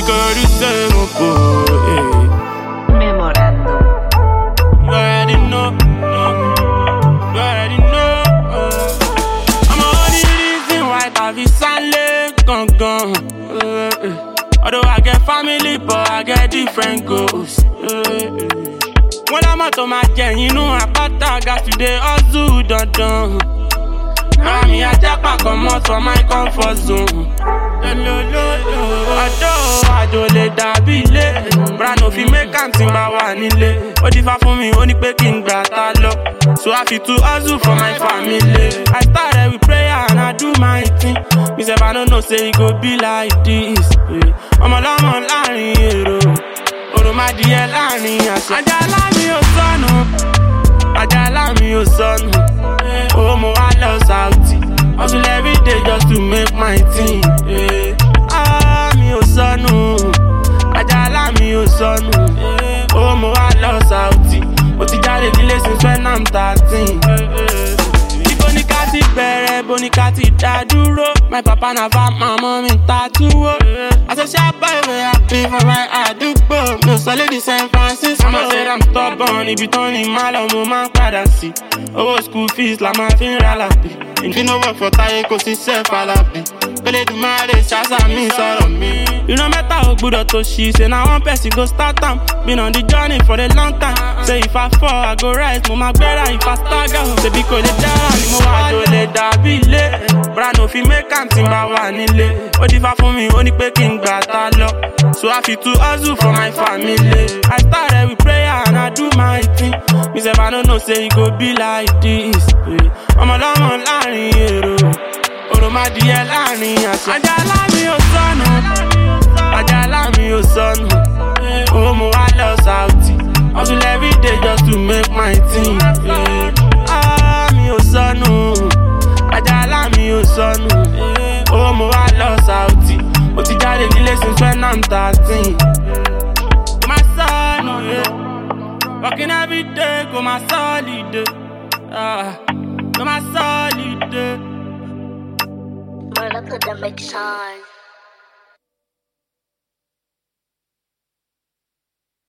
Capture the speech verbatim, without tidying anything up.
could you say no boy? Memorando. You already know, no. You already know. Uh. I'm only reason why I be silent, gone, gone. Uh, uh. Although I get family, but I get different goals. Uh, uh. When I'm out of my gen, you know I got got today, hustle, dun dun. Now me I take my come out from my comfort zone. Although I don't let that be late, but no fi make am think about one nile. Ó differ for me, only pé kí n gbà tá lọ. So I fit to hustle for my family. I started with prayer and I do my thing. Me say I don't know say it go be like this. I'm a lọ́mọ láàrin èrò, òròmọdìyẹ láàrin àṣà. Àjàlá mi ò sọnù, àjàlá mi ò sọnù. Oh, mo wá lọ Saudi. Hustle every day just to make my team. Yeah. Ah, mi ò sọnù, àjàlá mi ò sọnù. Oh, mo wá lọ Saudi. Mo ti jáde nílé since when I'm thirteen. Ibo ni ká ti bẹ̀rẹ̀, ibo ni ká ti dá dúró. My papa na va, my mommy ta túwó. Àṣẹṣe àbáyé happy for my àdúgbò. No solid in San Francisco. Mama said I'm stubborn, ibi tó ní má lọ mo máa ń padà sí. Owó school fees la máa fi ń ra làbí. If you no work for Táyé kò sí sẹ́ẹ̀ fàlàbí. Pélé dùn máa lè ṣàṣà mi sọ̀rọ̀ mi. Ìran mẹ́ta ò gbúdọ̀ tó ṣí. Say na one person go start am. Been on the journey for a long time. Say if I fall, I go rise. Mo máa gbéra if I stagger. Ṣebí kò lè dára ni mo wá jò lè dàbí ilé. Bra no fi make am tí n bá wà nílé. Ó differ fún mi, ó ní pé kí n gbà tá lọ. So I fit to hustle for my family. I started with prayer and I do my thing. Me say I don't know say it go be like this. Ọmọ lọ́mọ láàrin èrò, òròmọdìyẹ láàrin àṣà. Àjàlá mi ò sọnù, àjàlá mi ò sọnù. Oh, mo wá lọ Saudi. Hustle every day just to make my team. Ah, mi ò sọnù, àjàlá mi ò sọnù. Oh, mo wá lọ Saudi. Mo ti jáde nílé since when I'm thirteen. Kò má sọnù, working every day, kò má solid. Ah, kò má solid. Wanna put the mix on.